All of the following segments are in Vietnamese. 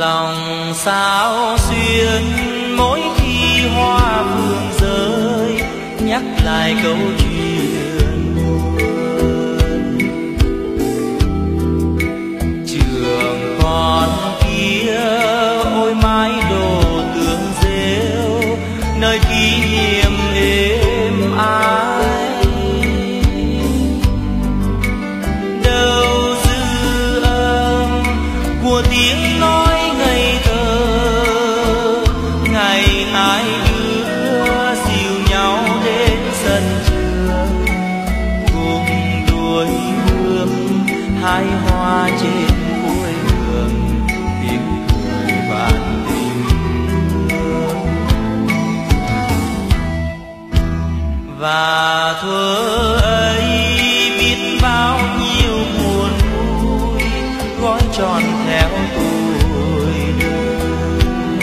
lòng sao xuyên mỗi khi hoa phương rơi, nhắc lại câu chuyện buồn. Trường con kia ôi mái đồ tường rêu, nơi kỷ niệm êm ái. Đâu dư âm của tiếng nói ngây thơ, ngày hai đứa dìu nhau đến sân trường, cùng đuổi hương hai hoa trên cuối đường, tiếng cười vạn tình thương. Và thuở ấy biết bao nhiêu buồn vui gói tròn theo tuổi đời.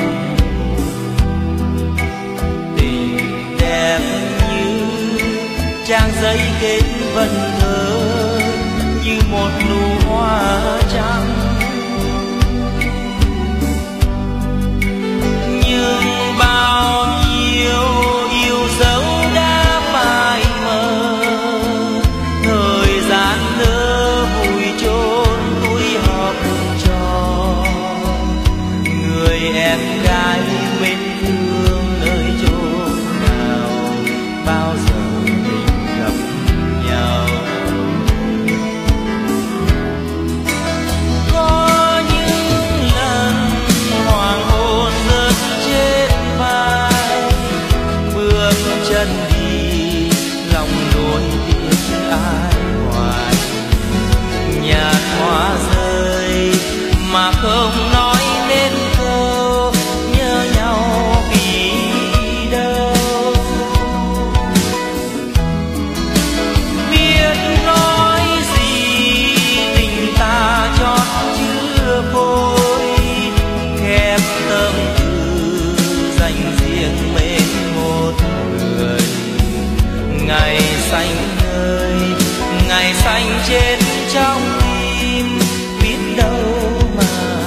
Tình đẹp như trang giấy kết vần thơ, như một nụ hoa trắng. Nhưng bao nhiêu yêu dấu đã phai mờ, thời gian nỡ vùi chôn túi học trò. Người em gái mến thương nơi chốn nào, bao giờ mình gặp nhau. Có những lần hoàng hôn rớt trên vai, bước chân đi lòng nuối tiếc ai hoài. Nhạt hoa rơi mà không nói nên câu nhớ nhau vì đâu. Biết nói gì tình ta chót chưa phôi, khép tâm tư dành riêng mình một người. Ngày xanh ơi, ngày xanh trên trong tim, biết đâu mà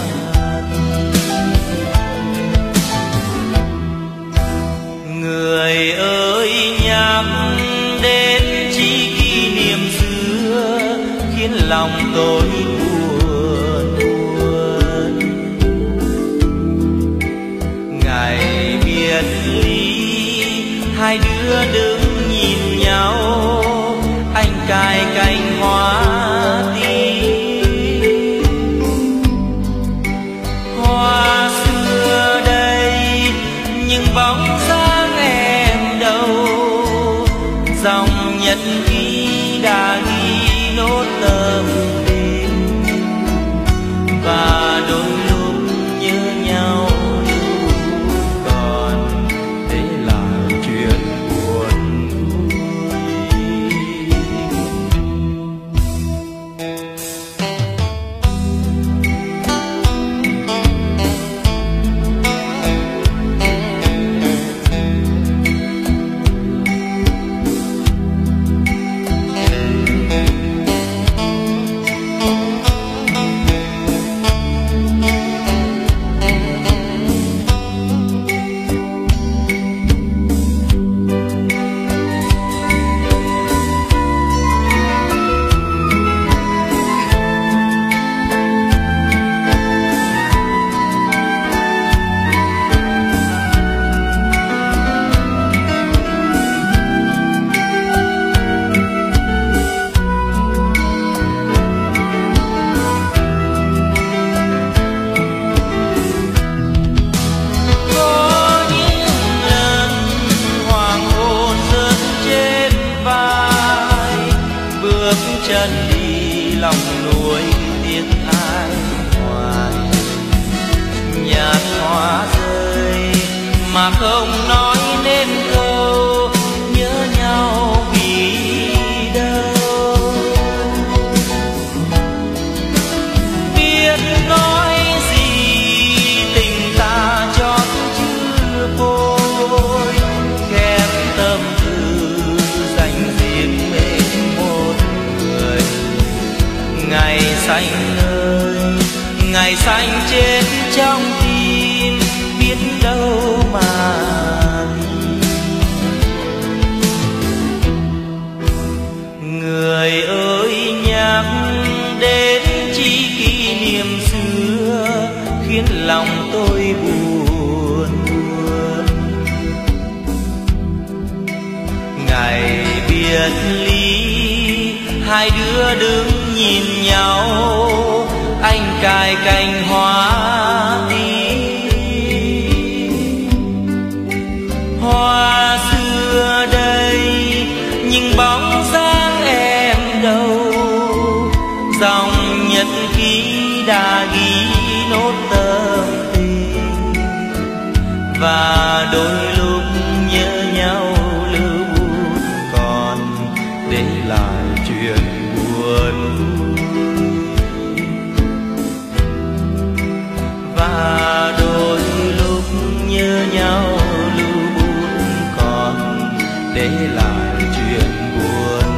người ơi nhắc đến chỉ kỷ niệm xưa, khiến lòng tôi buồn buồn. Ngày biệt ly hai đứa đứng nhìn nhau, anh cài cành hoa tím. Hoa xưa đây nhưng bóng dáng em đâu, dòng nhật ký đã ghi nốt tâm tình. Và đôi lúc nhớ nhau còn để lại chuyện buồn vui. Chân đi lòng nuối tiếc ai hoài. Nhạt hoa rơi mà không nói nên câu nhớ nhau vì đâu. Biết nói gì tình ta chót chưa phôi, khép tâm tư dành riêng mình một người. Ngày xanh ơi, ngày xanh chết trong tim biết đâu mà người ơi nhắc đến chi kỷ niệm xưa khiến lòng tôi buồn buồn. Ngày biệt ly hai đứa đứng nhìn nhau, anh cài cành hoa tím. Hoa xưa đây nhưng bóng dáng em đâu, dòng nhật ký đã ghi nốt tâm tình. Và đôi lúc nhớ nhau lưu buồn còn để lại chuyện buồn. Và đôi lúc nhớ nhau lưu buồn còn để lại chuyện buồn.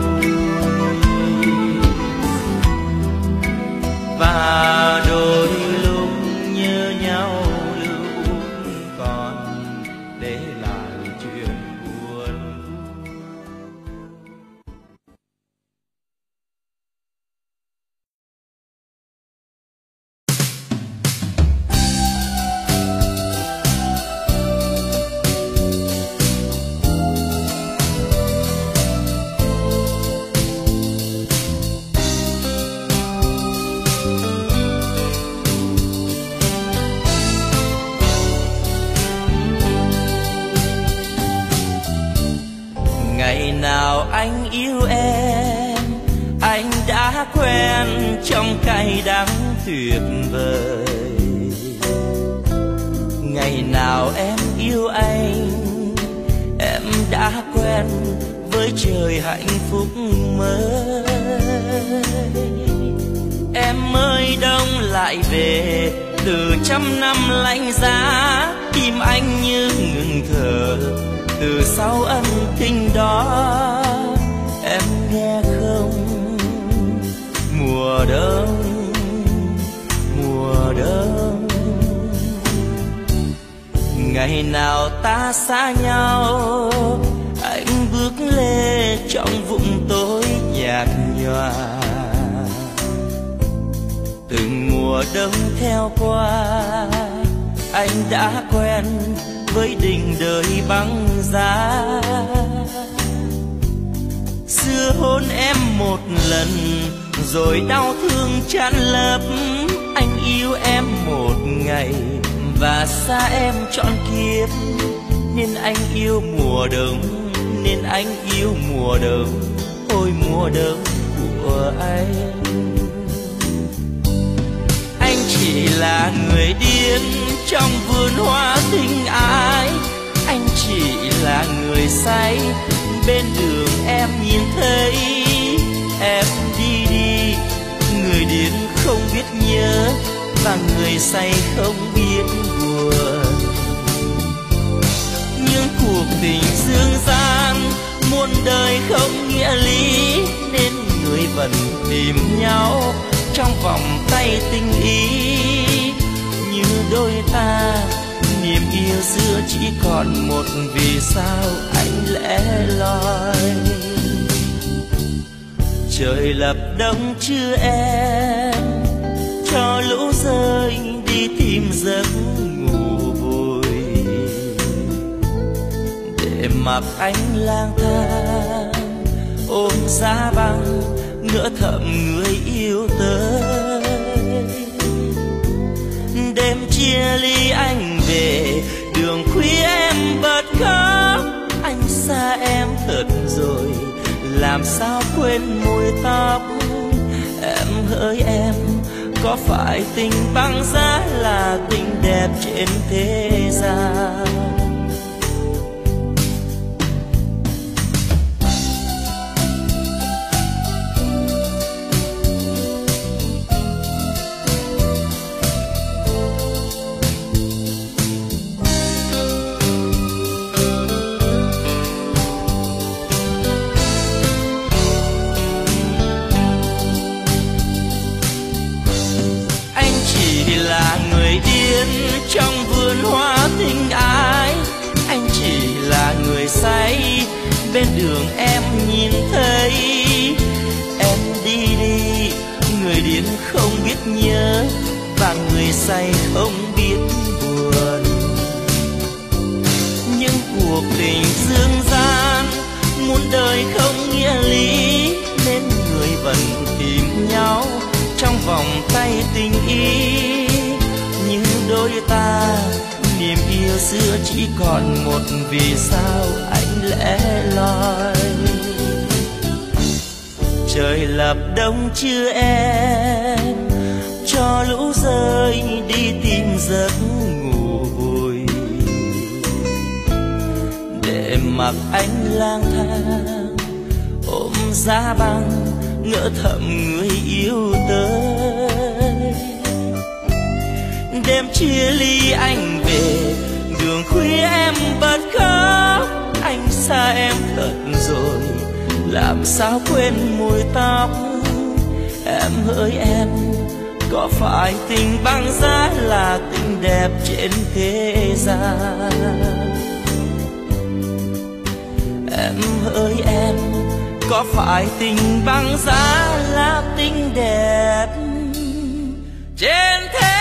Và đôi lúc nhớ nhau lưu buồn còn để lại chuyện buồn. Ngày nào anh yêu em, anh đã quen trong cay đắng tuyệt vời. Ngày nào em yêu anh, em đã quen với trời hạnh phúc mới. Em ơi đông lại về từ trăm năm lạnh giá, tim anh như ngừng thở từ sau ân tình đó. Em nghe không, mùa đông, mùa đông. Ngày nào ta xa nhau, anh bước lê trong vũng tối nhạt nhòa. Từng mùa đông theo qua, anh đã quen với đỉnh đời băng giá. Xưa hôn em một lần rồi đau thương tràn lấp. Anh yêu em một ngày và xa em trọn kiếp. Nên anh yêu mùa đông, nên anh yêu mùa đông. Ôi mùa đông của anh. Anh chỉ là người điên trong vườn hoa tình ái. Anh chỉ là người say bên đường em nhìn thấy. Em đi đi, người điên không biết nhớ và người say không biết buồn. Nhưng cuộc tình dương gian muôn đời không nghĩa lý, nên người vẫn tìm nhau trong vòng tay tình ý. Như đôi ta niềm yêu xưa chỉ còn một, vì sao anh lẻ loi. Trời lập đông chưa em, cho lũ rơi đi tìm giấc ngủ vùi. Để mặc anh lang thang ôm giá băng, ngỡ thầm người yêu tới. Đêm chia ly anh về đường khuya em bật khóc. Anh xa em thật rồi, làm sao quên mùi tóc. Em hỡi em, có phải tình băng giá là tình đẹp trên thế gian? điên trong vườn hoa tình ái. Anh chỉ là người say bên đường em nhìn thấy. Em đi đi, người điên không biết nhớ và người say không biết buồn. Nhưng cuộc tình dương gian muôn đời không nghĩa lý, nên người vẫn tìm nhau trong vòng tay tình ý. Nhưng đôi ta niềm yêu xưa chỉ còn một, vì sao anh lẻ loi. Trời lập đông chưa em, cho lũ rơi đi tìm giấc ngủ vui, để mặc anh lang thang ôm giá băng ngỡ thầm người yêu tới. Đêm chia ly anh về đường khuya em bật khóc. Anh xa em thật rồi, làm sao quên mùi tóc. Em hỡi em, có phải tình băng giá là tình đẹp trên thế gian? Em hỡi em, có phải tình băng giá là tình đẹp trên thế gian?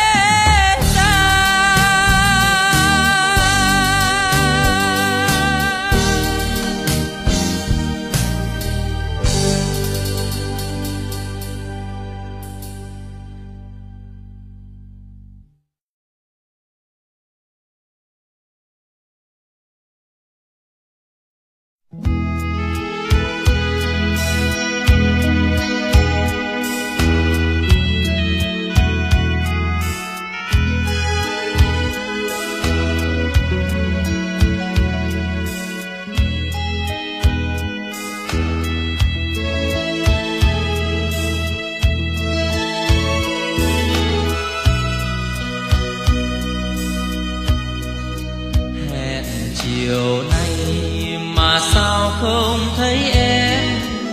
Chiều nay mà sao không thấy em,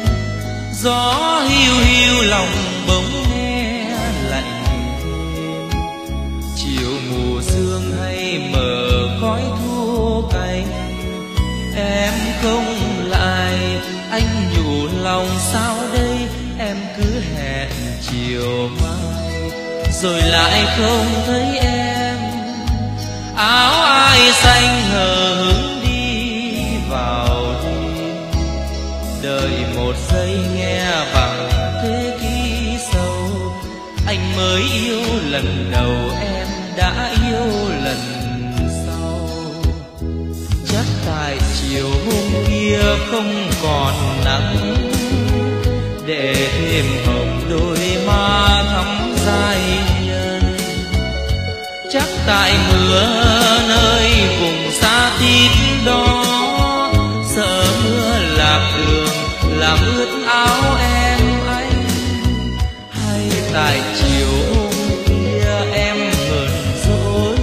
gió hiu hiu lòng bỗng nghe lạnh. Chiều mù sương hay mờ khói thu cay, em không lại anh nhủ lòng sao đây. Em cứ hẹn chiều mai rồi lại không thấy em. Áo ai xanh hờ hững đi vào đi, đợi một giây nghe bằng thế kỷ sâu. Anh mới yêu lần đầu, em đã yêu lần sau. Chắc tại chiều hôm kia không còn nắng, để thêm hồng đôi má thắm dài nhân. Chắc tại mưa nơi vùng xa tít đó, sợ mưa lạc đường làm ướt áo em anh. Hay tại chiều hôm kia em hờn dỗi,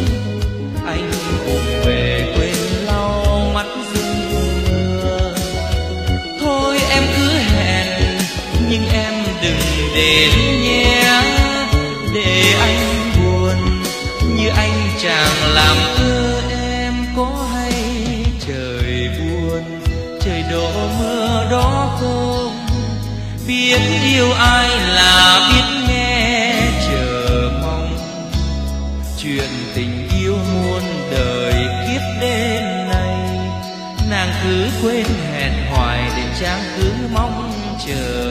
anh cùng về quên lau mắt rưng mưa. Thôi em cứ hẹn nhưng em đừng đến nhé, để anh buồn như anh chàng làm thơ. Em có hay trời buồn, trời đổ mưa đó không? Biết yêu ai là biết nghe chờ mong. Chuyện tình yêu muôn đời kiếp đêm này, nàng cứ quên hẹn hoài để chàng cứ mong chờ.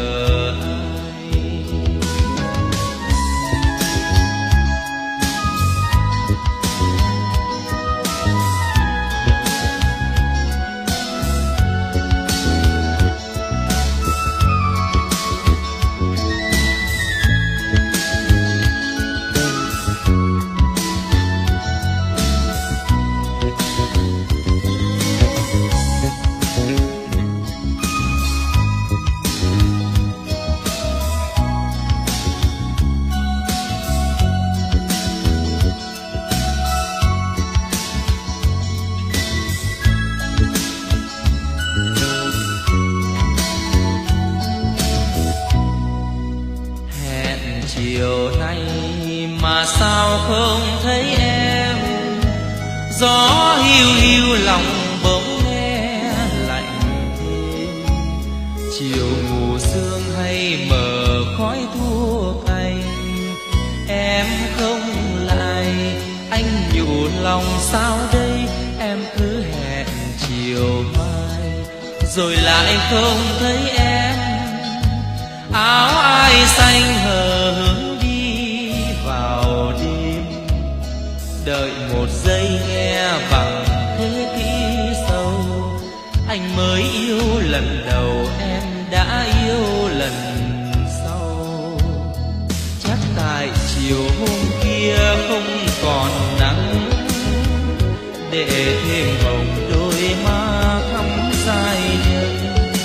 mà sao không thấy em. Gió hiu hiu lòng bỗng nghe lạnh thêm. Chiều mù sương hay mờ khói thuốc anh, em không lại. Anh nhủ lòng sao đây, em cứ hẹn chiều mai rồi lại không thấy em. Áo ai xanh hờ hững đi vào đêm, đợi một giây nghe bằng thế kỷ sâu. Anh mới yêu lần đầu, em đã yêu lần sau. Chắc tại chiều hôm kia không còn nắng, để thêm hồng đôi má thắm dài nhân.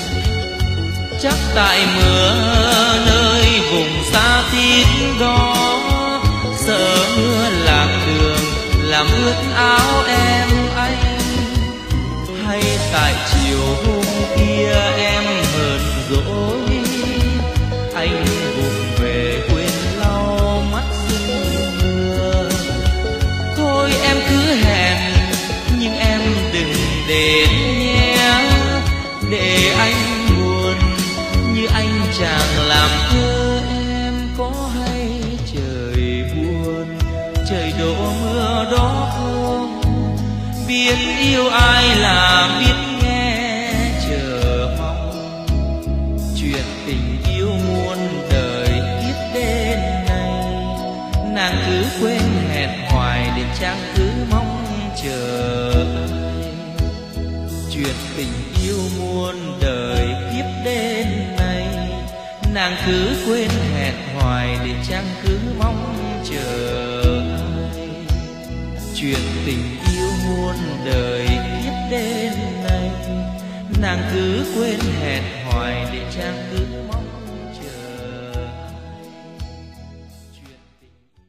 Chắc tại mưa nơi vùng xa tít đó, sợ mưa lạc đường làm ướt áo em anh. Hay tại chiều hôm kia em hờn dỗi, anh vùng về quên lau mắt sương mưa. Thôi em cứ hẹn nhưng em đừng đến nhé, để anh buồn như anh chàng làm thơ. Em có hay trời buồn, trời đổ mưa đó không? Biết yêu ai là biết nghe chờ mong. Chuyện tình yêu muôn đời kiếp đến nay, nàng cứ quên hẹn hoài để chàng cứ mong chờ ai. Chuyện tình yêu muôn đời kiếp đến nay, nàng cứ quên hẹn hoài để chàng cứ mong chờ ai. Chuyện tình yêu muôn đời kiếp đến nay, nàng cứ quên hẹn hoài để chàng cứ mong chờ ai. Chuyện tình...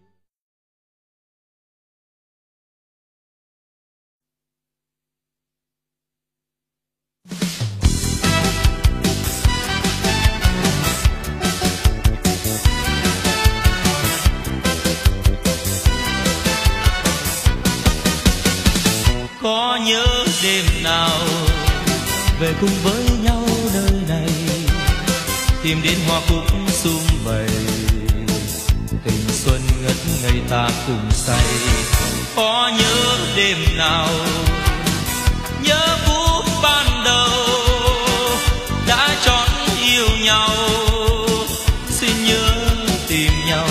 Có nhớ đêm nào về cùng với nhau nơi này, tìm đến hoa cúc sum vầy, tình xuân ngất ngây ta cùng say. Có nhớ đêm nào, nhớ phút ban đầu đã chót yêu nhau, xin nhớ tìm nhau.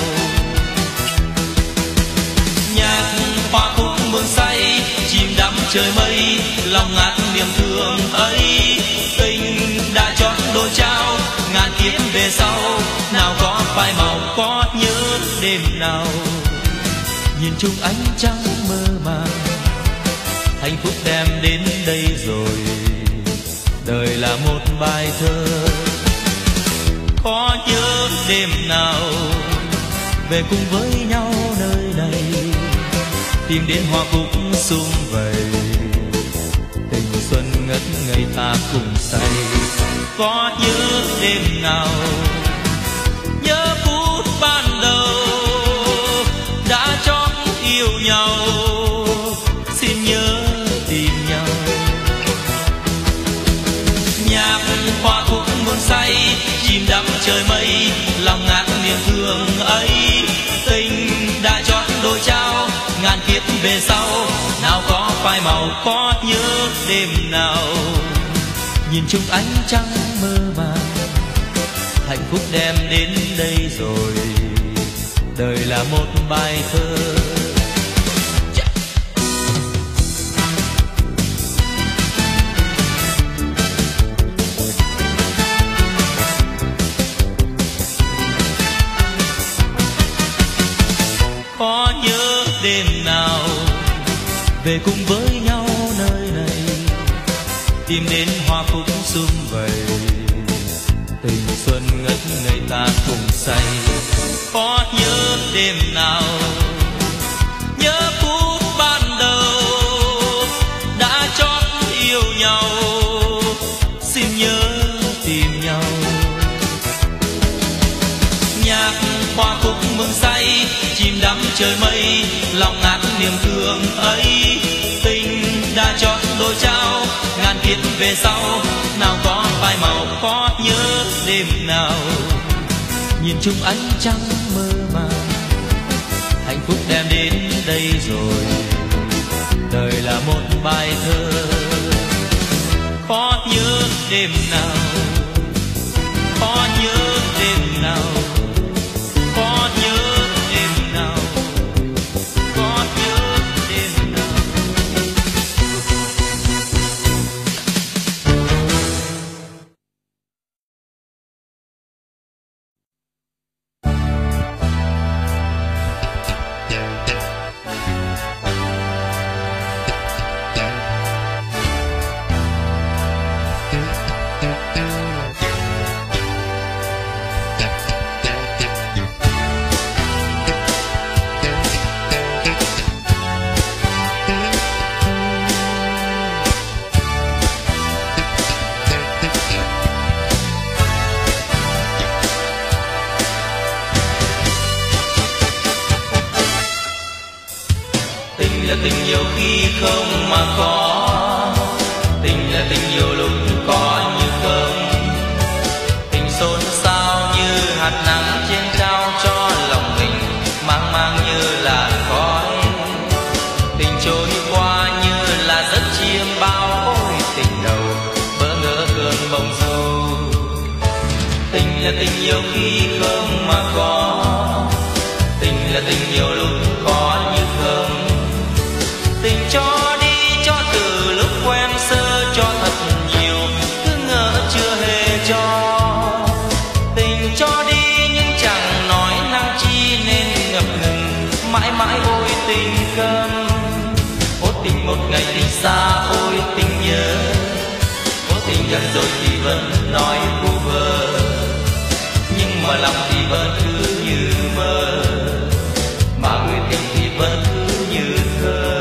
Nhạc hoa cúc mường say chìm đắm trời mây, lòng ngát niềm thương ấy. Tình đã chót đôi trao ngàn kiếp về sau, nào có phai màu. Có nhớ đêm nào nhìn chung ánh trăng mơ màng, hạnh phúc đem đến đây rồi, đời là một bài thơ. Có nhớ đêm nào về cùng với nhau nơi này, tìm đến hoa cúc sum vầy, tình xuân ngất ngây ta cùng say. Có nhớ đêm nào, nhớ phút ban đầu đã chót yêu nhau, xin nhớ tìm nhau. Nhạc hoa cúc mường say chìm đắm trời mây, lòng ngát niềm thương ấy. Tình đã chót đôi trao ngàn kiếp về sau, nào có phai màu. Có nhớ đêm nào nhìn chung ánh trăng mơ màng, hạnh phúc đem đến đây rồi, đời là một bài thơ. Có nhớ đêm nào về cùng với nhau nơi này, tìm đến hoa cúc sum vầy, tình xuân ngất ngây ta cùng say. Có nhớ đêm nào, nhớ phút ban đầu đã chót yêu nhau, xin nhớ tìm nhau. Nhạc hoa khúc mừng say, chim đắm trời mây, lòng ngát niềm thương ấy. Tình đã chọn đôi trao, ngàn kiếp về sau, nào có phai màu khó nhớ đêm nào. Nhìn chung ánh trăng mơ màng, hạnh phúc đem đến đây rồi. Đời là một bài thơ, khó nhớ đêm nào, khó nhớ đêm nào, khó nhớ đêm nào, khó nhớ đêm nào. Tình là tình nhiều khi không mà có, tình là tình nhiều lúc có như không. Tình xôn xao như hạt nắng trên cao cho lòng mình mang mang như làn khói. Tình trôi qua như là giấc chiêm bao, ôi tình đầu bỡ ngỡ cơn bông du. Tình là tình nhiều khi không mà có, tình là tình nhiều lúc có như không. Tình cho đi cho từ lúc quen sơ, cho thật nhiều cứ ngỡ chưa hề cho. Tình cho đi nhưng chẳng nói năng chi nên ngập ngừng mãi mãi ôi tình câm. Ôi tình một ngày tình xa ôi tình nhớ, ôi tình gần rồi thì vẫn nói vu vơ, nhưng mà lòng thì vẫn cứ như mơ, mà người tình thì vẫn cứ như thơ.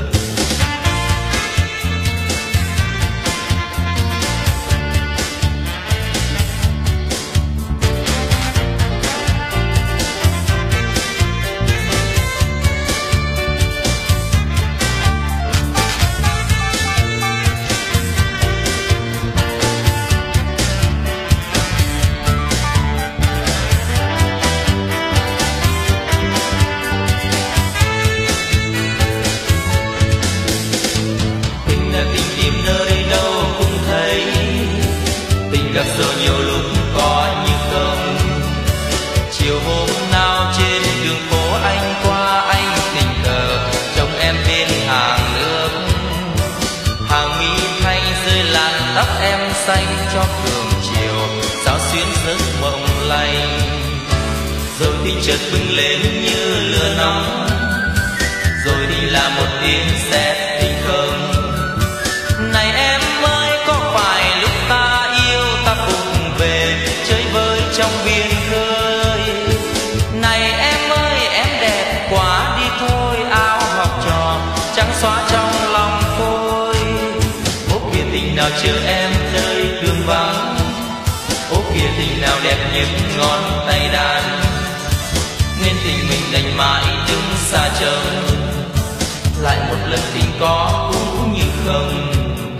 Gặp rồi nhiều lúc có như không. Chiều hôm nào trên đường phố anh qua, anh tình cờ trông em bên hàng nước. Hàng mi thanh rơi làn tóc em xanh cho cường chiều sao xuyến giấc mộng lành. Rồi thì chợt bừng lên như lửa nóng, rồi thì là một tiếng sét tình không. Này em ơi có phải lúc ta yêu ta cùng về chơi với trong biển khơi. Này em ơi em đẹp quá đi thôi, áo học trò trắng xóa trong lòng tôi. Ố kìa tình nào chờ em nơi đường vắng, ố kìa tình nào đẹp những ngón tay đàn. Nên tình mình đành mãi đứng xa trông, lại một lần tình có cũng như không.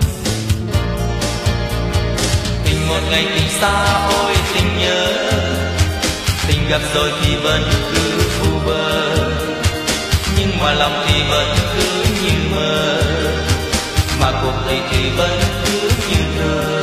Tình một ngày tình xa ôi tình nhớ, tình gặp rồi thì vẫn cứ vu vơ, nhưng mà lòng thì vẫn cứ như mơ, mà cuộc đời thì vẫn cứ như thơ.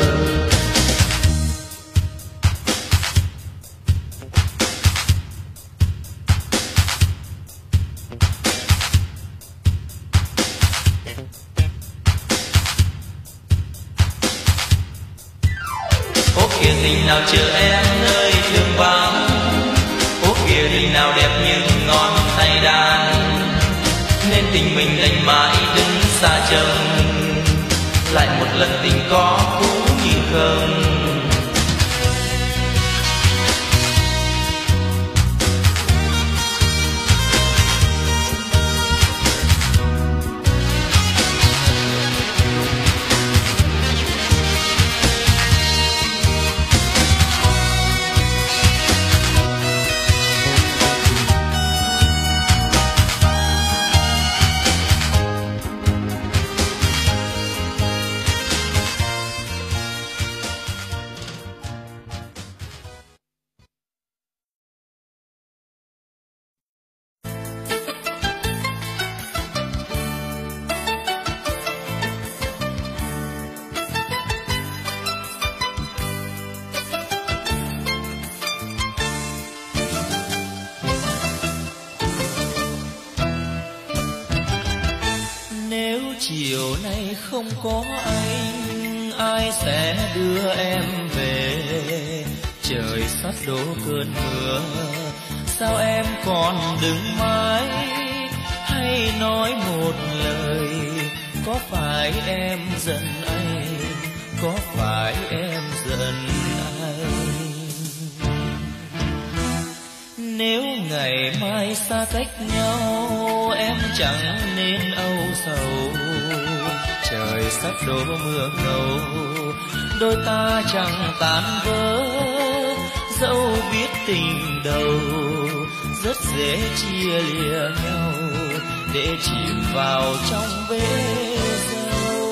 Ố kìa tình nào chờ em nơi đường vắng, ố kìa tình nào đẹp như ngón tay đàn. Nên tình mình đành mãi đứng xa trông, lại một lần tình có cũng như không. không có anh, ai sẽ đưa em về? Trời sắp đổ cơn mưa, sao em còn đứng mãi? Hay nói một lời, có phải em giận anh? Có phải em giận anh? Nếu ngày mai xa cách nhau, em chẳng nên âu sầu. Trời sắp đổ mưa ngâu, đôi ta chẳng tan vỡ. Dẫu biết tình đầu rất dễ chia lìa nhau, để chìm vào trong bể dâu.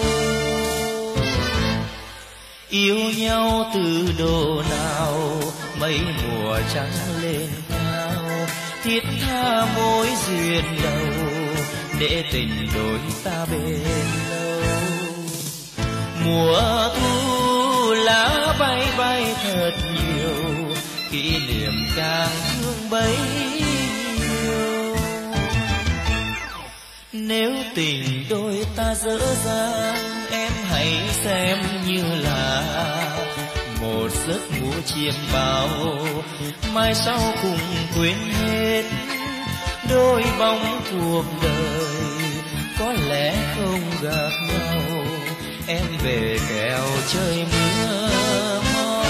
Yêu nhau từ độ nào, mấy mùa trắng lên cao, thiết tha mối duyên đầu, để tình đôi ta bền lâu. Mùa thu lá bay bay thật nhiều, kỷ niệm càng thương bấy nhiêu. Nếu tình đôi ta dở dang, em hãy xem như là một giấc ngủ chiêm bao, mai sau cùng quên hết. Đôi bóng cuộc đời có lẽ không gặp nhau, em về kẻo trời mưa mau.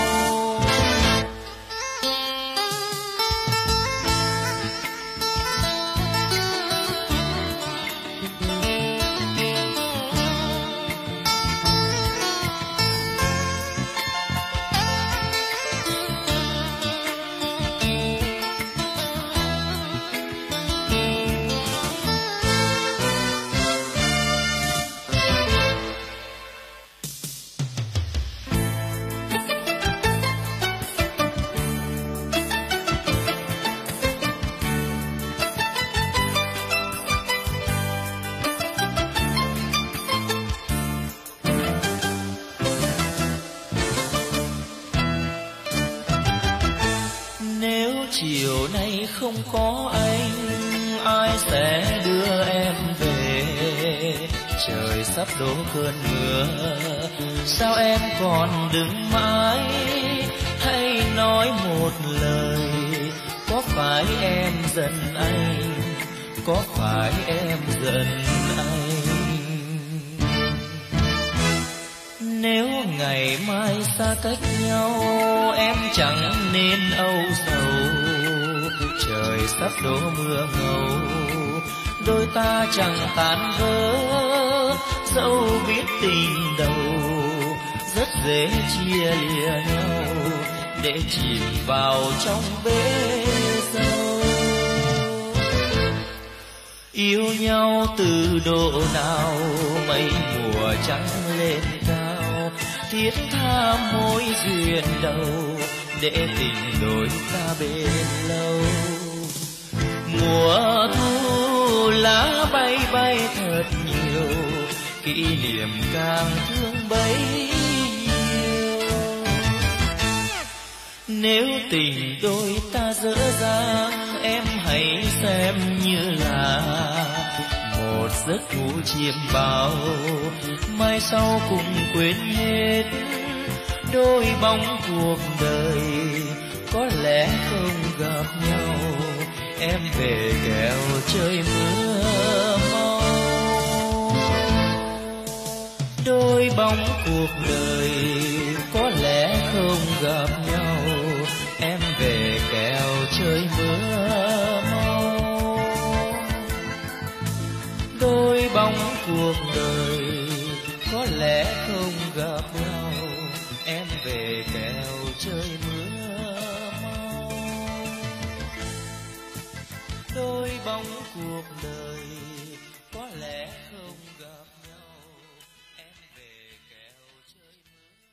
Chiều nay không có anh, ai sẽ đưa em về? Trời sắp đổ cơn mưa, sao em còn đứng mãi? Hay nói một lời, có phải em giận anh? Có phải em giận anh? Nếu ngày mai xa cách nhau, em chẳng nên âu sầu. Trời sắp đổ mưa ngâu, đôi ta chẳng tan vỡ. Dẫu biết tình đầu rất dễ chia lìa nhau, để chìm vào trong bể dâu. Yêu nhau từ độ nào, mấy mùa trắng lên cao, thiết tha mối duyên đầu, để tình đôi ta bền lâu. Mùa thu lá bay bay thật nhiều, kỷ niệm càng thương bấy nhiêu. Nếu tình đôi ta dở dang, em hãy xem như là một giấc ngủ chiêm bao, mai sau cùng quên hết. Đôi bóng cuộc đời có lẽ không gặp nhau, em về kẻo trời mưa mau. Đôi bóng cuộc đời có lẽ không gặp nhau, em về kẻo trời mưa mau. Đôi bóng cuộc đời có lẽ không gặp nhau, em về kẻo trời mưa mau. Đôi bóng cuộc đời có lẽ không gặp nhau, em về kẻo trời mưa.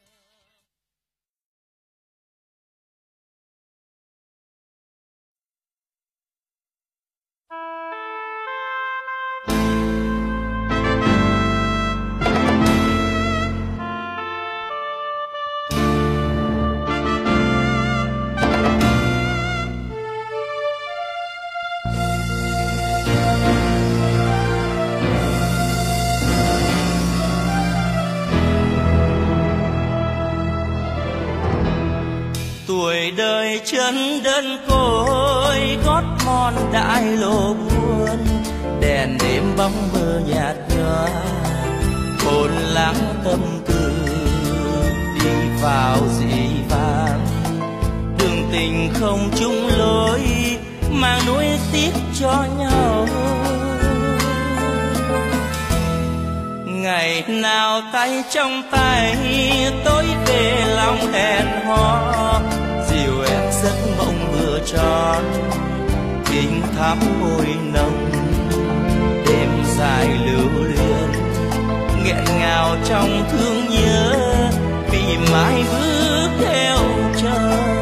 tuổi đời chân đơn côi, gót mòn đại lộ buồn, đèn đêm bóng mơ nhạt nhòa, hồn lắng tâm tư đi vào dĩ vãng. Đường tình không chung lối, mang nuối tiếc cho nhau. Ngày nào tay trong tay, tối về lòng hẹn hò, dìu em giấc mộng vừa tròn, tình thắm môi nồng. Đêm dài lưu luyến, nghẹn ngào trong thương nhớ, vì mãi bước theo trời.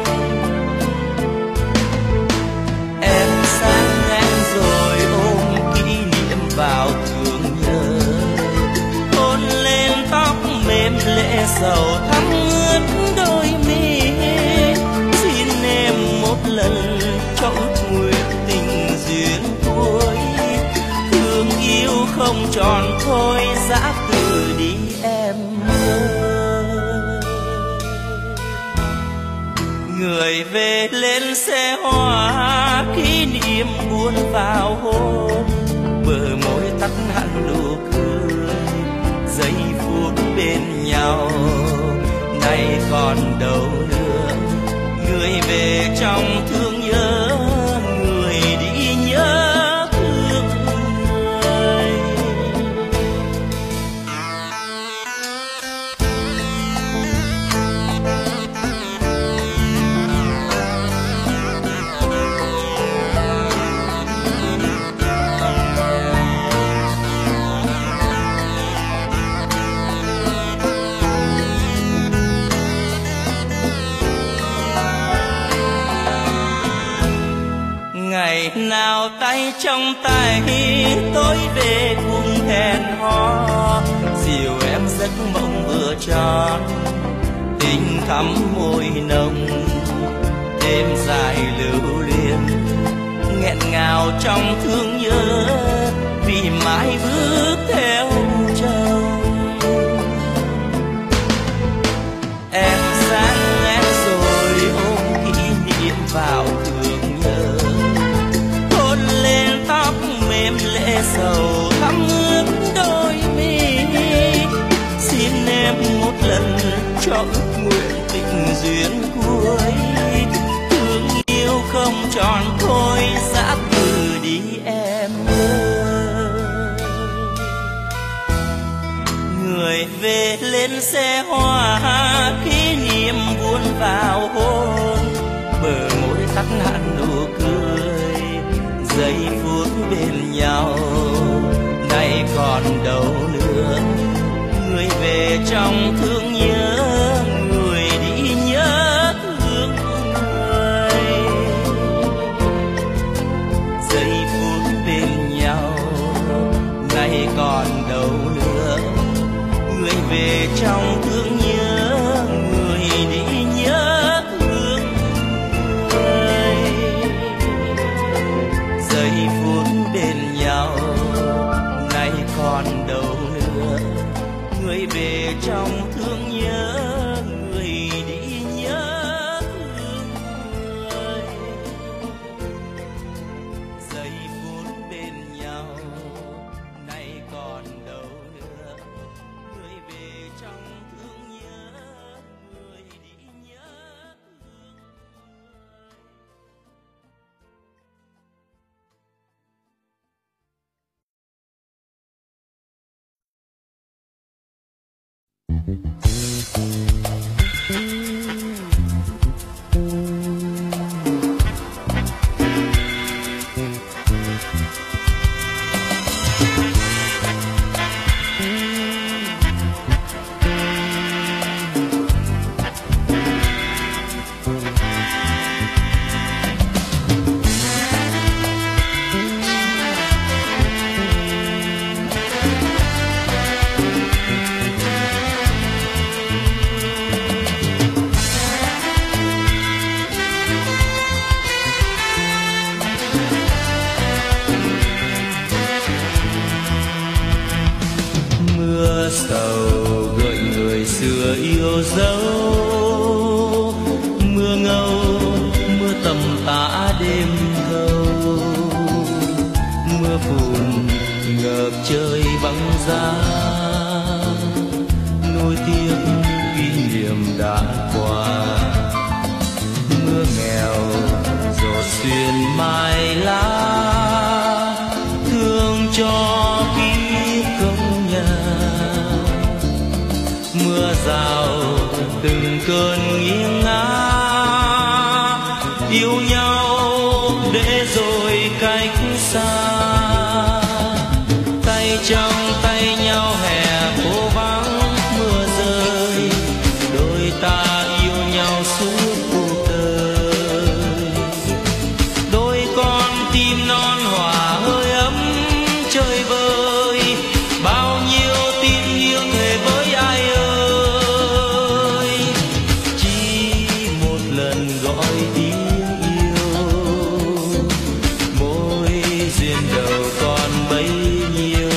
Em sang ngang rồi ôm kỷ niệm vào thương nhớ, hôn lên tóc mềm lệ sầu thắm ướt đôi mi. Xin em một lần cho ước nguyện tình duyên cuối, thương yêu không tròn thôi giã từ đi em ơi. Người về lên xe hoa, kỷ niệm buồn vào hôn, bờ môi tắt hẳn nụ cười, giây phút bên nhau nay còn đâu nữa. Người về trong thương nhớ, người đi nhớ thương người. Ngày nào tay trong tay, tối về cùng hẹn hò, dìu em giấc mộng vừa tròn, tình thắm môi nồng. Đêm dài lưu luyến, nghẹn ngào trong thương nhớ, vì mãi bước theo chồng. Em sang em rồi ôm kỷ niệm vào thương nhớ, hôn lên tóc mềm lệ sầu thắm ướt đôi mi. Xin em một lần cho ước nguyện tình duyên cuối, thương yêu không tròn thôi giã từ đi em ơi. Người về lên xe hoa, kỷ niệm buồn vào hôn, bờ môi tắt hẳn nụ cười, giây phút bên nhau nay còn đâu nữa. Người về trong thương nhớ, người đi nhớ thương người. Giây phút bên nhau nay còn đâu nữa. Người về trong thương nhớ, người đi nhớ thương người. Giây phút bên nhau nay còn đâu nữa. Người về trong thương nhớ, người đi nhớ thương người. Giây phút bên nhau nay còn đâu nữa. Người về trong thương nhớ, người đi nhớ thương người. Yêu dấu mưa ngâu trời băng giá, nuối tiếc kỷ niệm đã qua. Mưa nghèo gió xuyên mai lá, thương cho ký công nhà. Mưa rào từng cơn nghiêng ngã, yêu nhau để rồi cách xa. Tay trong tay nhau hè phố vắng mưa rơi, đôi ta yêu nhau suốt cuộc đời. Đôi con tim non hòa hơi ấm chơi vơi, bao nhiêu tin yêu thề với ai ơi. Chỉ một lần gọi tiếng yêu, môi duyên đầu còn bấy nhiêu.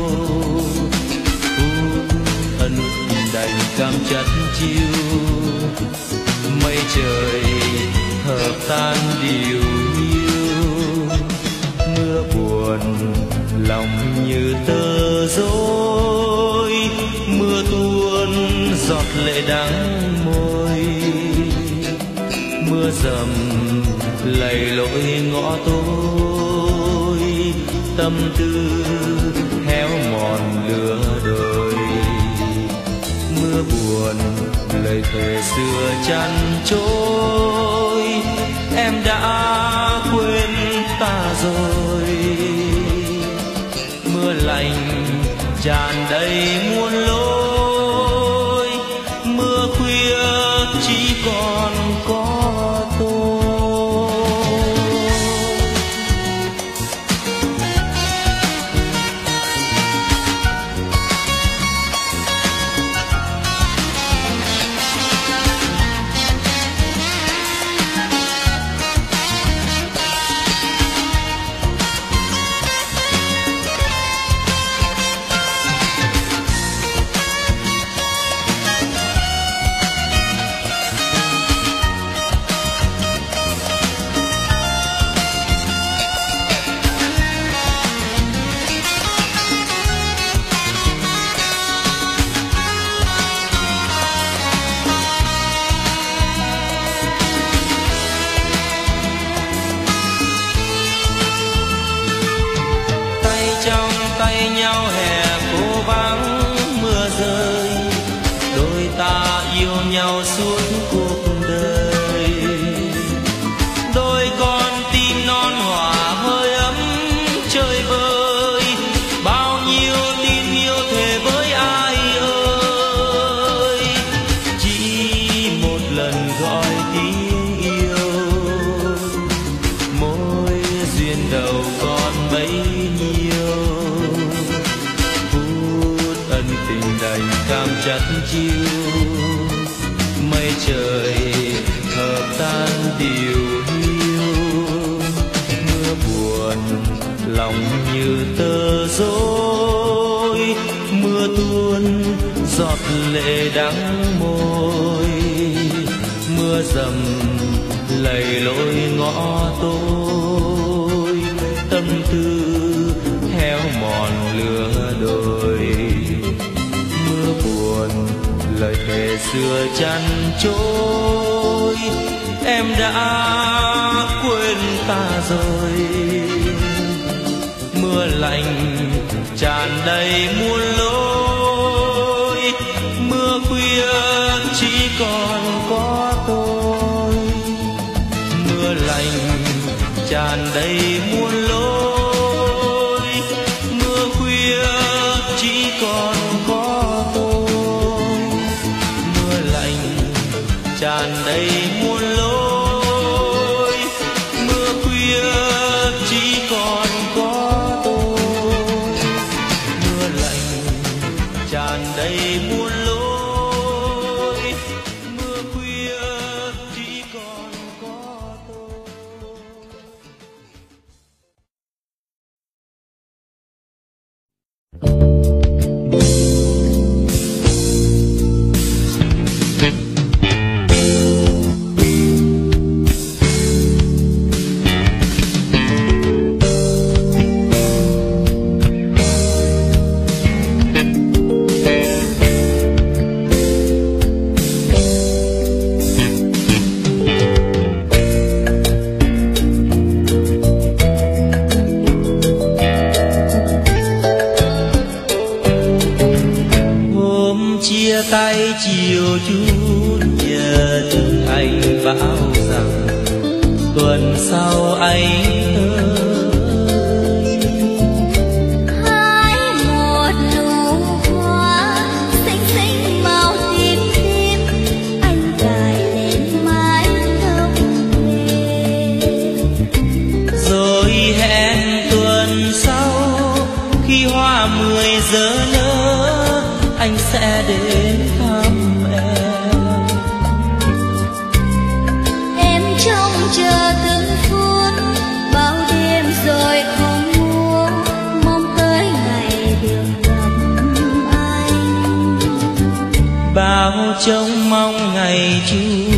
Ân đành cam chắt chiu, mây trời hợp tan điều hiu. Mưa buồn lòng như tơ rối, mưa tuôn giọt lệ đắng môi. Mưa dầm lầy lội ngõ tối, tâm tư héo mòn lửa đồi. Mưa buồn lời thề xưa chăn trôi, em đã quên ta rồi. Mưa lạnh tràn đầy muôn lối, mưa khuya chỉ còn có tôi. Tay nhau hè phố vắng mưa rơi, đôi ta yêu nhau suốt cuộc đời. Đôi con tim non hòa hơi ấm chơi vơi, bao nhiêu tin yêu thề với ai ơi. Chỉ một lần gọi tiếng yêu, môi duyên đầu còn bấy nhiêu. Đành cam chắt chiu, mây trời hợp tan điều hiu. Mưa buồn lòng như tơ rối, mưa tuôn giọt lệ đắng môi. Mưa dầm lầy lội ngõ tối, tâm tư héo mòn lửa đồi. Mưa buồn lời thề xưa chăn trôi, em đã quên ta rồi. Mưa lạnh tràn đầy muôn lối, mưa khuya chỉ còn có tôi. Mưa lạnh tràn đầy muôn lối, mưa khuya chỉ còn có tôi. Mưa lạnh tràn đầy muôn lối, mưa khuya chỉ còn có tôi. Mưa lạnh tràn đầy muôn lối, mưa khuya. Chỉ còn có tôi. chút nhật, anh bảo rằng tuần sau anh tới. Hái một nụ hoa xinh xinh màu tím tím, anh cài lên mái tóc về. Rồi hẹn tuần sau khi hoa 10 giờ nở, anh sẽ đến thăm em. Em trông chờ từng phút bao đêm rồi không ngủ, mong tới ngày được gặp anh. Bao trông mong ngày Chúa